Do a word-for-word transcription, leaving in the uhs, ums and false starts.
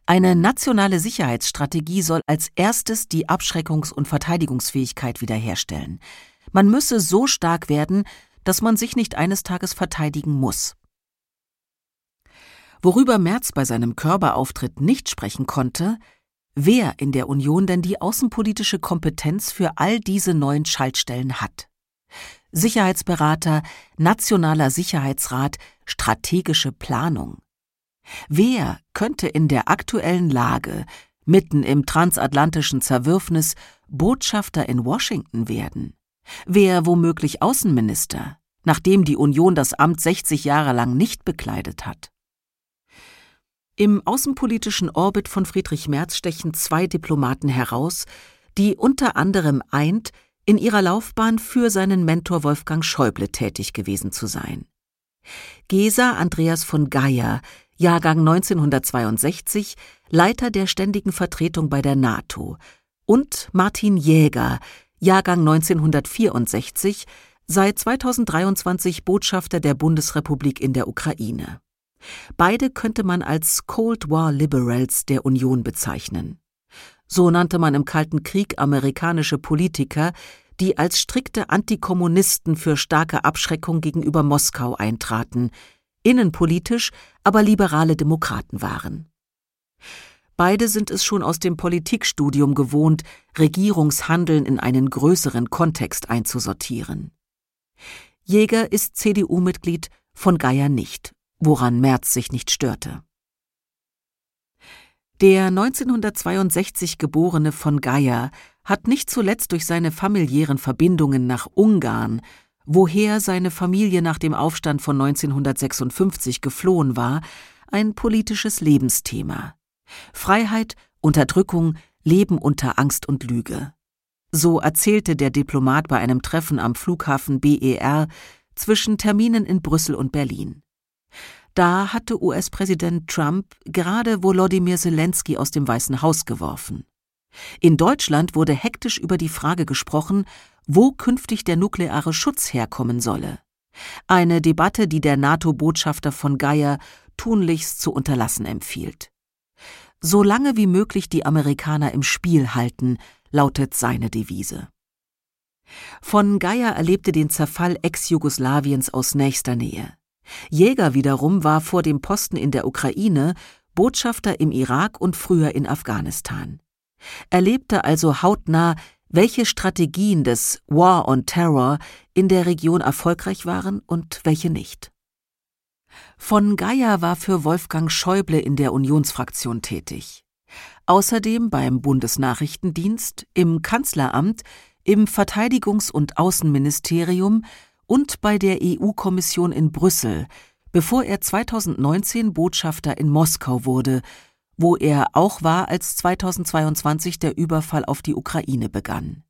Eine nationale Sicherheitsstrategie soll als erstes die Abschreckungs- und Verteidigungsfähigkeit wiederherstellen. Man müsse so stark werden, dass man sich nicht eines Tages verteidigen muss. Worüber Merz bei seinem Körber-Auftritt nicht sprechen konnte: wer in der Union denn die außenpolitische Kompetenz für all diese neuen Schaltstellen hat. Sicherheitsberater, Nationaler Sicherheitsrat, strategische Planung. Wer könnte in der aktuellen Lage, mitten im transatlantischen Zerwürfnis, Botschafter in Washington werden? Wer womöglich Außenminister, nachdem die Union das Amt sechzig Jahre lang nicht bekleidet hat? Im außenpolitischen Orbit von Friedrich Merz stechen zwei Diplomaten heraus, die unter anderem eint, in ihrer Laufbahn für seinen Mentor Wolfgang Schäuble tätig gewesen zu sein. Gesa Andreas von Geier, Jahrgang neunzehnhundertzweiundsechzig, Leiter der Ständigen Vertretung bei der NATO, und Martin Jäger, Jahrgang neunzehnhundertvierundsechzig, seit zweitausenddreiundzwanzig Botschafter der Bundesrepublik in der Ukraine. Beide könnte man als Cold War Liberals der Union bezeichnen. So nannte man im Kalten Krieg amerikanische Politiker, die als strikte Antikommunisten für starke Abschreckung gegenüber Moskau eintraten, innenpolitisch aber liberale Demokraten waren. Beide sind es schon aus dem Politikstudium gewohnt, Regierungshandeln in einen größeren Kontext einzusortieren. Jäger ist C D U-Mitglied, von Geier nicht, woran Merz sich nicht störte. Der neunzehnhundertzweiundsechzig geborene von Geier hat nicht zuletzt durch seine familiären Verbindungen nach Ungarn, woher seine Familie nach dem Aufstand von neunzehnhundertsechsundfünfzig geflohen war, ein politisches Lebensthema: Freiheit, Unterdrückung, Leben unter Angst und Lüge. So erzählte der Diplomat bei einem Treffen am Flughafen B E R zwischen Terminen in Brüssel und Berlin. Da hatte U S-Präsident Trump gerade Volodymyr Zelensky aus dem Weißen Haus geworfen. In Deutschland wurde hektisch über die Frage gesprochen, wo künftig der nukleare Schutz herkommen solle. Eine Debatte, die der NATO-Botschafter von Geier tunlichst zu unterlassen empfiehlt. So lange wie möglich die Amerikaner im Spiel halten, lautet seine Devise. Von Geier erlebte den Zerfall Ex-Jugoslawiens aus nächster Nähe. Jäger wiederum war vor dem Posten in der Ukraine Botschafter im Irak und früher in Afghanistan. Er lebte also hautnah, welche Strategien des War on Terror in der Region erfolgreich waren und welche nicht. Von Geier war für Wolfgang Schäuble in der Unionsfraktion tätig. Außerdem beim Bundesnachrichtendienst, im Kanzleramt, im Verteidigungs- und Außenministerium und bei der E U-Kommission in Brüssel, bevor er zweitausendneunzehn Botschafter in Moskau wurde, wo er auch war, als zweitausendzweiundzwanzig der Überfall auf die Ukraine begann.